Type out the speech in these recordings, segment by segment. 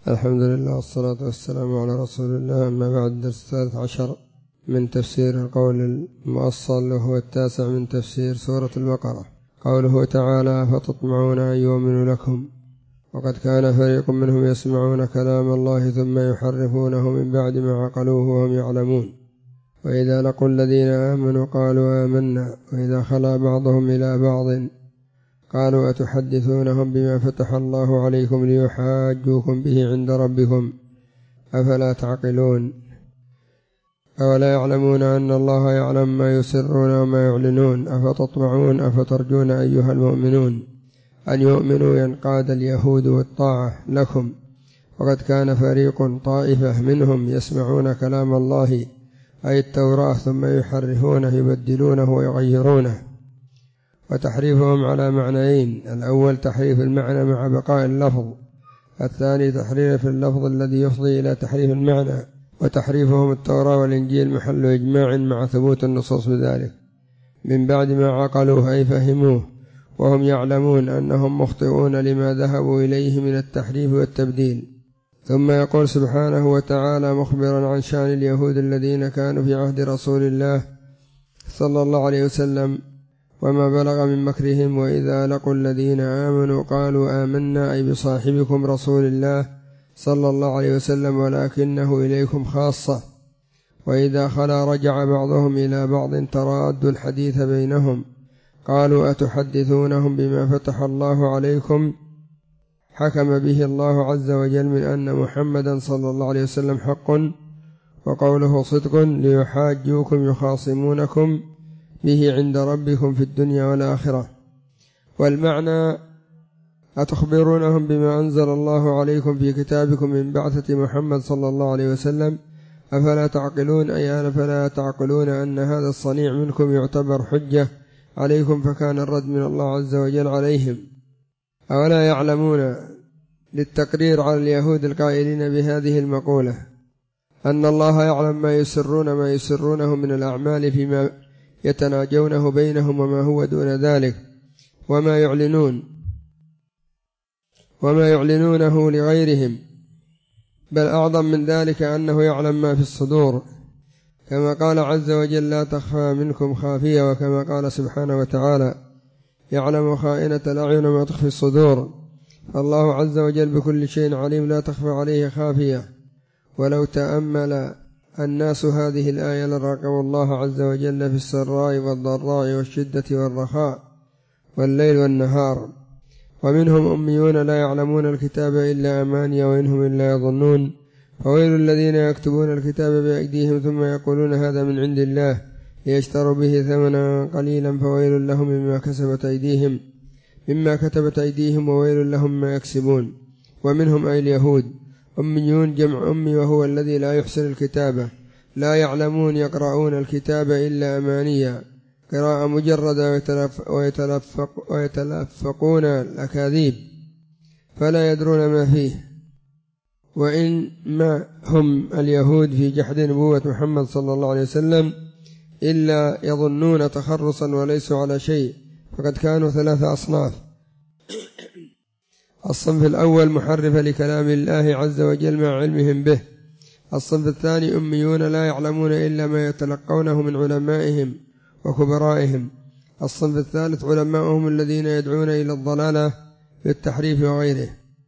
الحمد لله والصلاة والسلام على رسول الله. أما بعد، الدرس 13 من تفسير القول المؤصل، وهو 9 من تفسير سورة البقرة. قوله تعالى: فتطمعون أن يؤمنوا لكم وقد كان فريق منهم يسمعون كلام الله ثم يحرفونه من بعد ما عقلوه وهم يعلمون. وإذا لقوا الذين آمنوا قالوا آمنا وإذا خلا بعضهم إلى بعض قالوا أتحدثونهم بما فتح الله عليكم ليحاجوكم به عند ربكم أفلا تعقلون؟ أولا يعلمون أن الله يعلم ما يسرون وما يعلنون؟ أفتطمعون أفترجون أيها المؤمنون أن يؤمنوا ينقاد اليهود والطاعة لكم وقد كان فريق طائفة منهم يسمعون كلام الله أي التوراة ثم يحرفونه يبدلونه ويغيرونه. وتحريفهم على معنيين: الأول تحريف المعنى مع بقاء اللفظ، الثاني تحريف اللفظ الذي يفضي إلى تحريف المعنى. وتحريفهم التوراة والإنجيل محل إجماع مع ثبوت النصوص بذلك من بعد ما عقلوه أي فهموه وهم يعلمون أنهم مخطئون لما ذهبوا إليه من التحريف والتبديل. ثم يقول سبحانه وتعالى مخبرا عن شأن اليهود الذين كانوا في عهد رسول الله صلى الله عليه وسلم وما بلغ من مكرهم: وإذا لقوا الذين آمنوا قالوا آمنا أي بصاحبكم رسول الله صلى الله عليه وسلم ولكنه إليكم خاصة. وإذا خلا رجع بعضهم إلى بعض ترادوا الحديث بينهم قالوا أتحدثونهم بما فتح الله عليكم حكم به الله عز وجل من أن محمدا صلى الله عليه وسلم حق وقوله صدق ليحاجوكم يخاصمونكم به عند ربكم في الدنيا والآخرة. والمعنى أتخبرونهم بما أنزل الله عليكم في كتابكم من بعثة محمد صلى الله عليه وسلم أفلا تعقلون، أي أفلا تعقلون أن هذا الصنيع منكم يعتبر حجة عليكم فكان الرد من الله عز وجل عليهم. أولا يعلمون للتقرير على اليهود القائلين بهذه المقولة أن الله يعلم ما يسرونه من الأعمال فيما يتناجونه بينهم وما هو دون ذلك وما يعلنونه لغيرهم، بل أعظم من ذلك أنه يعلم ما في الصدور كما قال عز وجل: لا تخفى منكم خافية، وكما قال سبحانه وتعالى: يعلم خائنة الأعين وما تخفي الصدور. فالله عز وجل بكل شيء عليم لا تخفى عليه خافية. ولو تأمل الناس هذه الآية لراقبوا الله عز وجل في السراء والضراء والشدة والرخاء والليل والنهار. ومنهم أميون لا يعلمون الكتاب إلا أماني وإنهم إلا يظنون. فويل الذين يكتبون الكتاب بأيديهم ثم يقولون هذا من عند الله ليشتروا به ثمنا قليلا فويل لهم مما كتبت أيديهم وويل لهم ما يكسبون. ومنهم أي اليهود أميون جمع أمي وهو الذي لا يحسن الكتابة، لا يعلمون يقرؤون الكتاب إلا أمانيا قراءة مجردة ويتلفقون الأكاذيب فلا يدرون ما فيه. وإن ما هم اليهود في جحد نبوة محمد صلى الله عليه وسلم إلا يظنون تخرصا وليسوا على شيء، فقد كانوا 3 أصناف. الصنف الأول محرف لكلام الله عز وجل مع علمهم به. الصنف الثاني أميون لا يعلمون إلا ما يتلقونه من علمائهم وكبرائهم. الصنف الثالث علماؤهم الذين يدعون إلى الضلالة بالتحريف وغيره.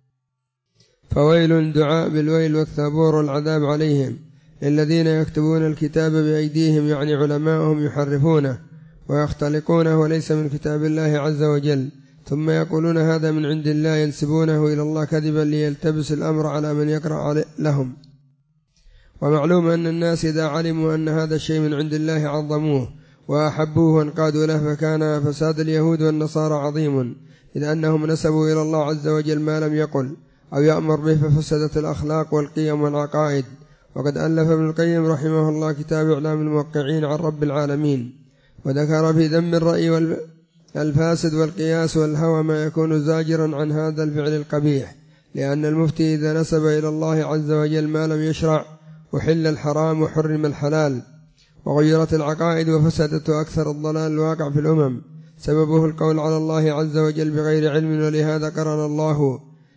فويل دعاء بالويل والثبور والعذاب عليهم الذين يكتبون الكتاب بأيديهم، يعني علماؤهم يحرفونه ويختلقونه وليس من كتاب الله عز وجل، ثم يقولون هذا من عند الله ينسبونه إلى الله كذبا ليلتبس الأمر على من يقرأ لهم. ومعلوم أن الناس إذا علموا أن هذا الشيء من عند الله عظموه وأحبوه وانقادوا له، فكان فساد اليهود والنصارى عظيم، إذ أنهم نسبوا إلى الله عز وجل ما لم يقل أو يأمر به ففسدت الأخلاق والقيم والعقائد. وقد ألف ابن القيم رحمه الله كتاب إعلام الموقعين عن رب العالمين، وذكر في ذم الرأي الفاسد والقياس والهوى ما يكون زاجرا عن هذا الفعل القبيح، لأن المفتي إذا نسب إلى الله عز وجل ما لم يشرع وحل الحرام وحرم الحلال، وغيرت العقائد وفسدت أكثر الضلال الواقع في الأمم سببه القول على الله عز وجل بغير علم، ولهذا قرن الله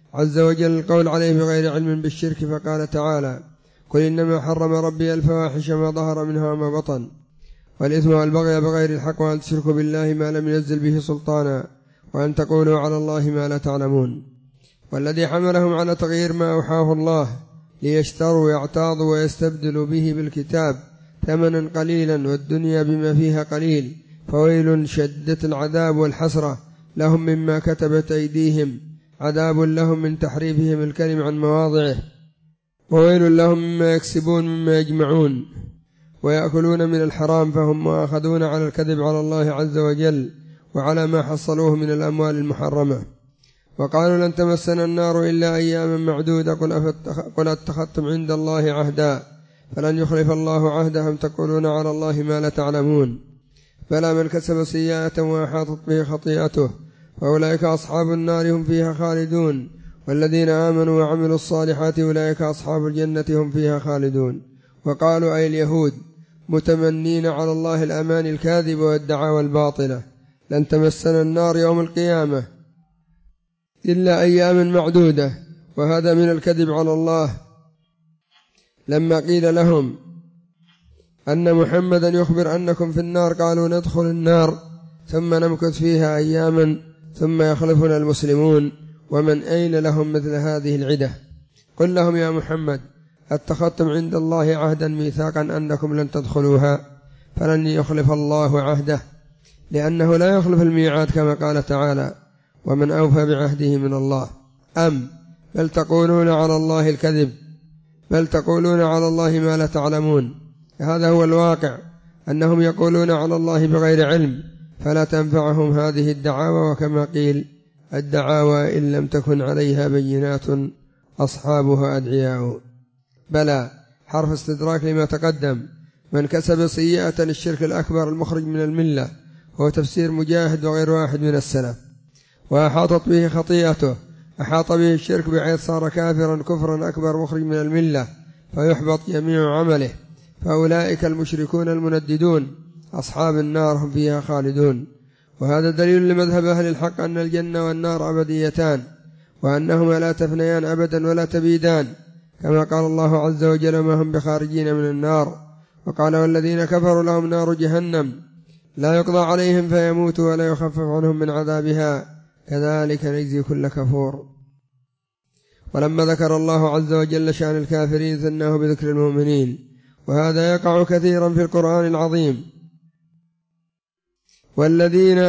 عز وجل القول عليه بغير علم بالشرك، فقال تعالى: قل إنما حرم ربي الفواحش ما ظهر منها وما بطن والإثم والبغي بغير الحق وأن تشركوا بالله ما لم ينزل به سلطانا وأن تقولوا على الله ما لا تعلمون. والذي حملهم على تغيير ما أوحاه الله ليشتروا ويعتاضوا ويستبدلوا به بالكتاب ثمنا قليلا والدنيا بما فيها قليل، فويل شدة العذاب والحسرة لهم مما كتبت أيديهم، عذاب لهم من تحريفهم الكلم عن مواضعه، وويل لهم مما يكسبون مما يجمعون ويأكلون من الحرام، فهم مؤاخذون على الكذب على الله عز وجل وعلى ما حصلوه من الأموال المحرمة. وقالوا: لن تمسنا النار إلا أياما معدودة، قل اتخذتم عند الله عهدا فلن يخلف الله عهده أم تقولون على الله ما لا تعلمون. فلا من كسب سيئة وأحاطت به خطيئته فأولئك أصحاب النار هم فيها خالدون، والذين آمنوا وعملوا الصالحات أولئك أصحاب الجنة هم فيها خالدون. وقالوا أي اليهود متمنين على الله الأمان الكاذب والدعاوى الباطلة: لن تمسنا النار يوم القيامة إلا أياما معدودة، وهذا من الكذب على الله. لما قيل لهم أن محمدا يخبر أنكم في النار قالوا: ندخل النار ثم نمكث فيها أياما ثم يخلفنا المسلمون، ومن أين لهم مثل هذه العدة؟ قل لهم يا محمد: اتخذتم عند الله عهدا ميثاقا أنكم لن تدخلوها فلن يخلف الله عهده، لأنه لا يخلف الميعاد كما قال تعالى: ومن أوفى بعهده من الله. بل تقولون على الله الكذب، بل تقولون على الله ما لا تعلمون. هذا هو الواقع، أنهم يقولون على الله بغير علم، فلا تنفعهم هذه الدعاوى. وكما قيل: الدعاوى إن لم تكن عليها بينات أصحابها أدعياء. بلى، حرف استدراك لما تقدم. من كسب سيئة الشرك الأكبر المخرج من الملة، هو تفسير مجاهد وغير واحد من السلف. وأحاطت به خطيئته، أحاط به الشرك بحيث صار كافرا كفرا أكبر مخرج من الملة فيحبط جميع عمله، فأولئك المشركون المنددون أصحاب النار هم فيها خالدون. وهذا دليل لمذهب أهل الحق أن الجنة والنار أبديتان، وأنهما لا تفنيان أبدا ولا تبيدان، كما قال الله عز وجل: ما هم بخارجين من النار. وقال: والذين كفروا لهم نار جهنم لا يقضى عليهم فيموتوا ولا يخفف عنهم من عذابها كذلك نجزي كل كفور. ولما ذكر الله عز وجل شأن الكافرين ثناه بذكر المؤمنين، وهذا يقع كثيرا في القرآن العظيم. والذين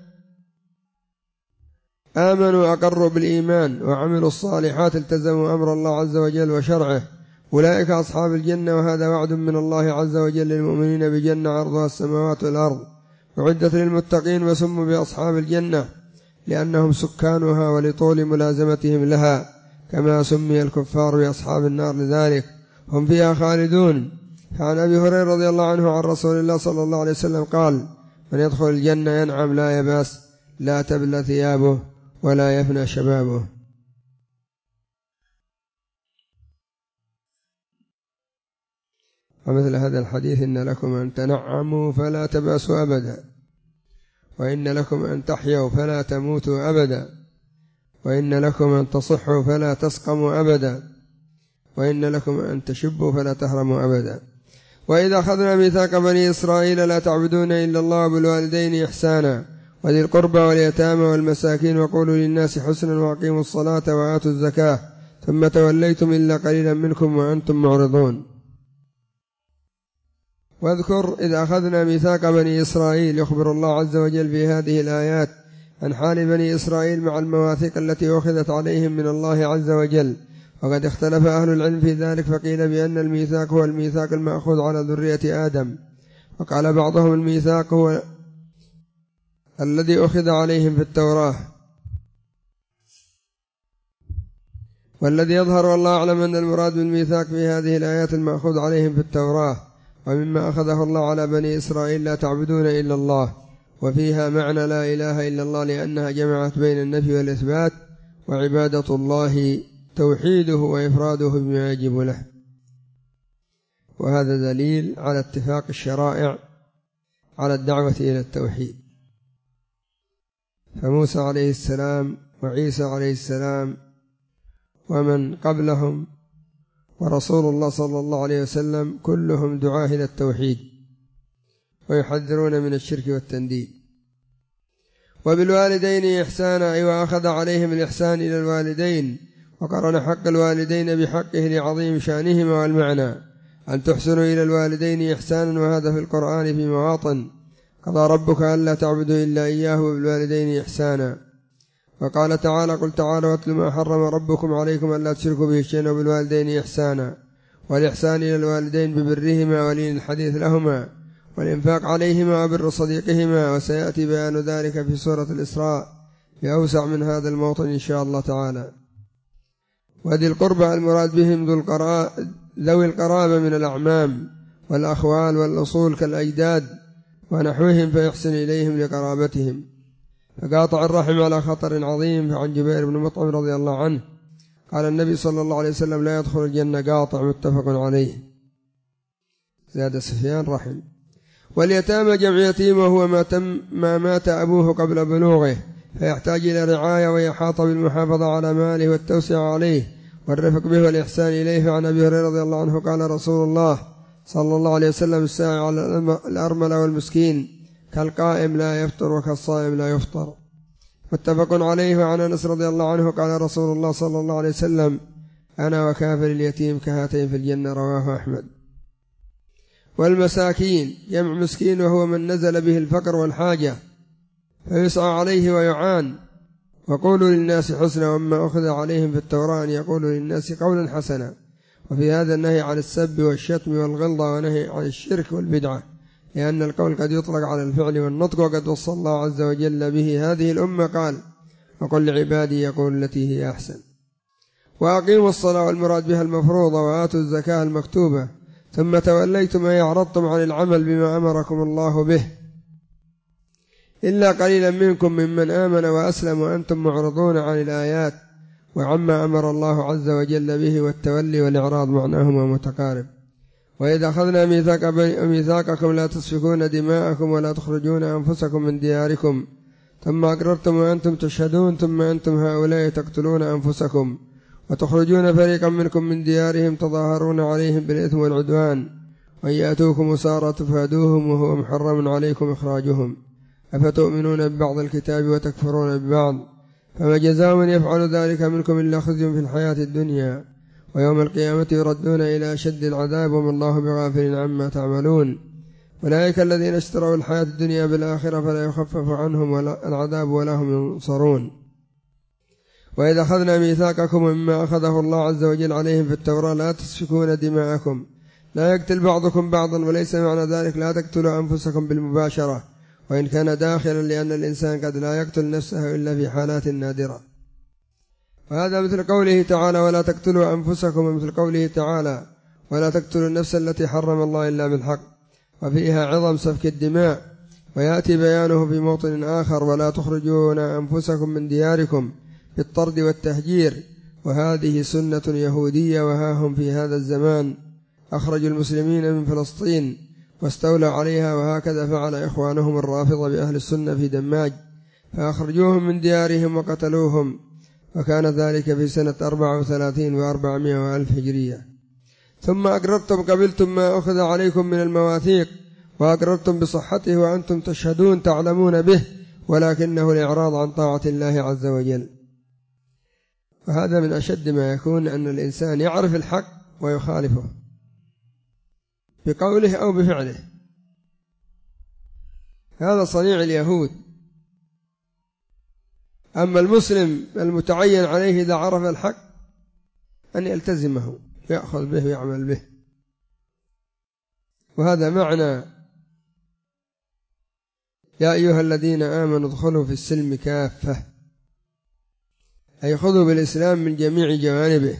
آمنوا أقروا بالإيمان وعملوا الصالحات التزموا أمر الله عز وجل وشرعه أولئك أصحاب الجنة، وهذا وعد من الله عز وجل للمؤمنين بجنة عرضها السماوات والأرض أعدت للمتقين، وسموا بأصحاب الجنة لأنهم سكانها ولطول ملازمتهم لها، كما سمي الكفار بأصحاب النار لذلك هم فيها خالدون. فعن أبي هريرة رضي الله عنه عن رسول الله صلى الله عليه وسلم قال: من يدخل الجنة ينعم لا يباس، لا تبلى ثيابه ولا يفنى شبابه. ومثل هذا الحديث: إن لكم أن تنعموا فلا تبأسوا أبدا، وإن لكم أن تحيوا فلا تموتوا أبدا، وإن لكم أن تصحوا فلا تسقموا أبدا، وإن لكم أن تشبوا فلا تهرموا أبدا. وإذا أخذنا ميثاق بني إسرائيل لا تعبدون إلا الله بالوالدين إحسانا وذي القربى واليتامى والمساكين وقولوا للناس حسنا وأقيموا الصلاة وآتوا الزكاة ثم توليتم إلا قليلا منكم وأنتم معرضون. واذكر إذ أخذنا ميثاق بني إسرائيل، يخبر الله عز وجل في هذه الآيات عن حال بني إسرائيل مع المواثيق التي أخذت عليهم من الله عز وجل. وقد اختلف أهل العلم في ذلك، فقيل بأن الميثاق هو الميثاق المأخوذ على ذرية آدم، وقال بعضهم الميثاق هو الذي أخذ عليهم في التوراة. والذي يظهر والله أعلم أن المراد بالميثاق في هذه الآيات المأخوذ عليهم في التوراة، ومما أخذه الله على بني إسرائيل لا تعبدون إلا الله، وفيها معنى لا إله إلا الله، لأنها جمعت بين النفي والإثبات، وعبادة الله توحيده وإفراده بما يجب له. وهذا دليل على اتفاق الشرائع على الدعوة إلى التوحيد. فموسى عليه السلام وعيسى عليه السلام ومن قبلهم ورسول الله صلى الله عليه وسلم كلهم دعاة إلى التوحيد ويحذرون من الشرك والتنديد. وبالوالدين إحسانا، أي وأخذ عليهم الإحسان إلى الوالدين، وقرن حق الوالدين بحقه لعظيم شأنهما، والمعنى أن تحسنوا إلى الوالدين إحسانا، وهذا في القرآن في مواطن. قضى ربك ألا تعبدوا إلا إياه وبالوالدين إحسانا. وقال تعالى: قل تعالوا واتل ما حرم ربكم عليكم ألا تشركوا به شيئا وبالوالدين إحسانا. والإحسان إلى الوالدين ببرهما ولين الحديث لهما والإنفاق عليهما وبر صديقهما، وسيأتي بيان ذلك في سورة الإسراء بأوسع من هذا الموطن إن شاء الله تعالى. وذي القربى المراد بهم ذوي القرابة من الأعمام والأخوال والأصول كالأجداد ونحوهم، فيحسن إليهم لقرابتهم. فقاطع الرحم على خطر عظيم. فعن جبير بن مطعم رضي الله عنه قال النبي صلى الله عليه وسلم: لا يدخل الجنة قاطع، متفق عليه. زاد سفيان رحم. واليتامى جمع يتيم، وهو ما مات أبوه قبل بلوغه، فيحتاج إلى رعاية ويحاط بالمحافظة على ماله والتوسع عليه والرفق به والإحسان إليه. فعن أبي هريرة رضي الله عنه قال رسول الله صلى الله عليه وسلم: الساعي على الأرملة والمسكين كالقائم لا يفطر وكالصائم لا يفطر، متفق عليه. وعن أنس رضي الله عنه قال رسول الله صلى الله عليه وسلم: أنا وكافل اليتيم كهاتين في الجنة، رواه أحمد. والمساكين جمع مسكين، وهو من نزل به الفقر والحاجة فيسعى عليه ويعان. وقولوا للناس حسنا، وما أخذ عليهم في التوراة أن يقولوا للناس قولا حسنا. وفي هذا النهي عن السب والشتم والغلظة، ونهي عن الشرك والبدعة، لأن القول قد يطلق على الفعل والنطق، وقد وصى الله عز وجل به هذه الأمة قال: وقل لعبادي يقول التي هي أحسن. وأقيموا الصلاة، والمراد بها المفروضة، وآتوا الزكاة المكتوبة، ثم توليتم أي أعرضتم عن العمل بما أمركم الله به، إلا قليلا منكم ممن آمن وأسلم وأنتم معرضون عن الآيات وعما أمر الله عز وجل به. والتولي والإعراض معناهما متقارب. وإذا أخذنا ميثاقكم لا تسفكون دماءكم ولا تخرجون أنفسكم من دياركم ثم أقررتم وأنتم تشهدون، ثم أنتم هؤلاء تقتلون أنفسكم وتخرجون فريقا منكم من ديارهم تظاهرون عليهم بالإثم والعدوان، وإن يأتوكم أسارى تفادوهم وهو محرم عليكم إخراجهم، أفتؤمنون ببعض الكتاب وتكفرون ببعض، فما جزاء من يفعل ذلك منكم إلا خزي في الحياة الدنيا، ويوم القيامة يردون إلى أشد العذاب، وما الله بغافل عما تعملون. أولئك الذين اشتروا الحياة الدنيا بالآخرة فلا يخفف عنهم العذاب ولا هم ينصرون. وإذا أخذنا ميثاقكم مما أخذه الله عز وجل عليهم في التوراة لا تسفكون دماءكم، لا يقتل بعضكم بعضا، وليس معنى ذلك لا تقتلوا أنفسكم بالمباشرة، وإن كان داخلا، لأن الإنسان قد لا يقتل نفسه إلا في حالات نادرة. وهذا مثل قوله تعالى: ولا تقتلوا أنفسكم، ومثل قوله تعالى: ولا تقتلوا النفس التي حرم الله إلا بالحق، وفيها عظم سفك الدماء. ويأتي بيانه في موطن آخر: ولا تخرجون أنفسكم من دياركم بالطرد والتهجير، وهذه سنة يهودية، وها هم في هذا الزمان أخرجوا المسلمين من فلسطين واستولوا عليها، وهكذا فعل إخوانهم الرافضة بأهل السنة في دماج، فأخرجوهم من ديارهم وقتلوهم، وكان ذلك في سنة 34 و400 وألف هجرية. ثم أقررتم قبلتم ما أخذ عليكم من المواثيق، وأقررتم بصحته وأنتم تشهدون تعلمون به، ولكنه الإعراض عن طاعة الله عز وجل. وهذا من أشد ما يكون، أن الإنسان يعرف الحق ويخالفه بقوله أو بفعله. هذا صنيع اليهود. أما المسلم المتعين عليه إذا عرف الحق أن يلتزمه ويأخذ به ويعمل به. وهذا معنى يا أيها الذين آمنوا ادخلوا في السلم كافة، أي خذوا بالإسلام من جميع جوانبه،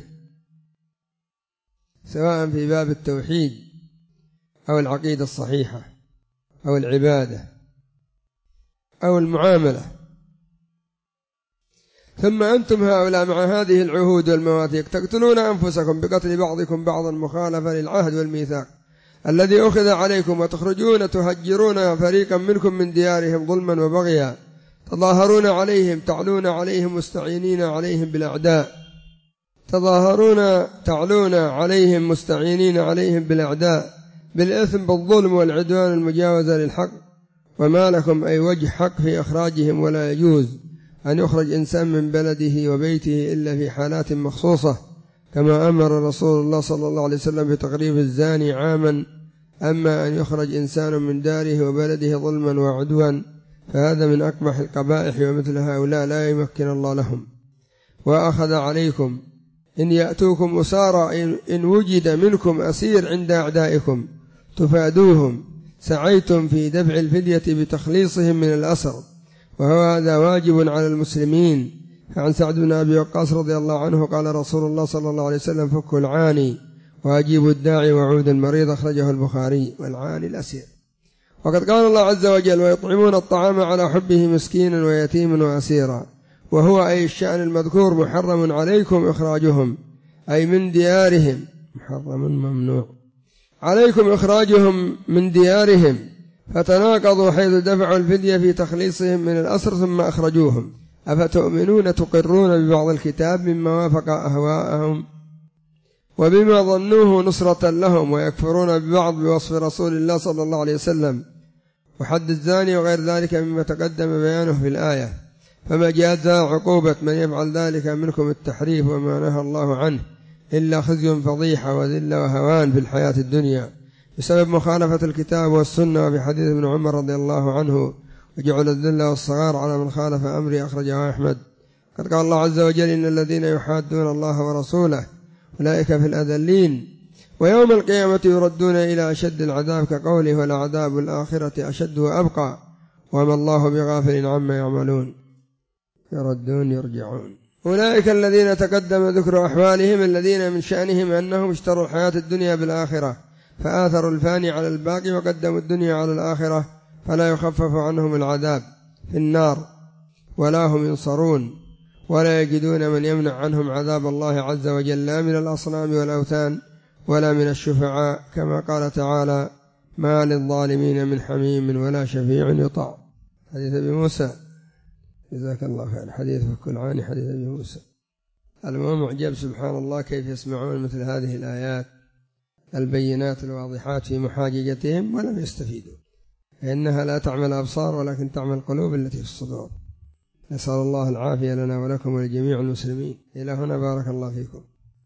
سواء في باب التوحيد أو العقيدة الصحيحة أو العبادة أو المعاملة. ثم أنتم هؤلاء مع هذه العهود والمواثيق تقتلون أنفسكم بقتل بعضكم بعضا مخالفة للعهد والميثاق الذي أخذ عليكم، وتخرجون تهجرون فريقا منكم من ديارهم ظلما وبغيا، تظاهرون عليهم، تعلون عليهم، مستعينين عليهم بالأعداء، تظاهرون تعلون عليهم مستعينين عليهم بالأعداء بالإثم بالظلم والعدوان المجاوزة للحق، وما لكم أي وجه حق في إخراجهم، ولا يجوز أن يخرج إنسان من بلده وبيته إلا في حالات مخصوصة، كما أمر رسول الله صلى الله عليه وسلم بتقريب الزاني عاما. أما أن يخرج إنسان من داره وبلده ظلما وعدوا فهذا من أقبح القبائح، ومثل هؤلاء لا يمكن الله لهم. وأخذ عليكم إن يأتوكم أسارى إن وجد منكم أسير عند أعدائكم تفادوهم سعيتم في دفع الفدية بتخليصهم من الأسر، وهذا واجب على المسلمين. فعن سعد بن أبي وقاص رضي الله عنه قال رسول الله صلى الله عليه وسلم: فكوا العاني وأجيبوا الداعي وعود المريض، أخرجه البخاري. والعاني الأسير. وقد قال الله عز وجل: ويطعمون الطعام على حبه مسكينا ويتيما وأسيرا، وهو أي الشأن المذكور محرم عليكم إخراجهم أي من ديارهم، محرم ممنوع عليكم إخراجهم من ديارهم، فتناقضوا حيث دفعوا الفدية في تخليصهم من الأسر ثم أخرجوهم. أفتؤمنون تقرون ببعض الكتاب مما وافق أهواءهم وبما ظنوه نصرة لهم، ويكفرون ببعض بوصف رسول الله صلى الله عليه وسلم وحد الزاني وغير ذلك مما تقدم بيانه في الآية. فما جاء عقوبة من يفعل ذلك منكم التحريف وما نهى الله عنه إلا خزي فضيحة وذلة وهوان في الحياة الدنيا بسبب مخالفة الكتاب والسنة. وفي حديث ابن عمر رضي الله عنه: وجعل الذلة والصغار على من خالف أمري، أخرجه أحمد. قد قال الله عز وجل: إن الذين يحادون الله ورسوله أولئك في الأذلين، ويوم القيامة يردون إلى أشد العذاب، كقوله: ولعذاب الآخرة أشد وأبقى وما الله بغافل عما يعملون. يردون يرجعون. أولئك الذين تقدم ذكر أحوالهم الذين من شأنهم أنهم اشتروا الحياة الدنيا بالآخرة، فآثروا الفاني على الباقي وقدموا الدنيا على الآخرة، فلا يخفف عنهم العذاب في النار ولا هم ينصرون، ولا يجدون من يمنع عنهم عذاب الله عز وجل، لا من الأصنام والأوثان ولا من الشفعاء، كما قال تعالى: ما للظالمين من حميم ولا شفيع يطاع. حديث أبي موسى، جزاك الله خير. حديث فك العاني، حديث أبي موسى. المهم معجب سبحان الله كيف يسمعون مثل هذه الآيات البينات الواضحات في محاججتهم ولم يستفيدوا، فإنها لا تعمل أبصار ولكن تعمل القلوب التي في الصدور. نسأل الله العافية لنا ولكم ولجميع المسلمين. إلى هنا بارك الله فيكم.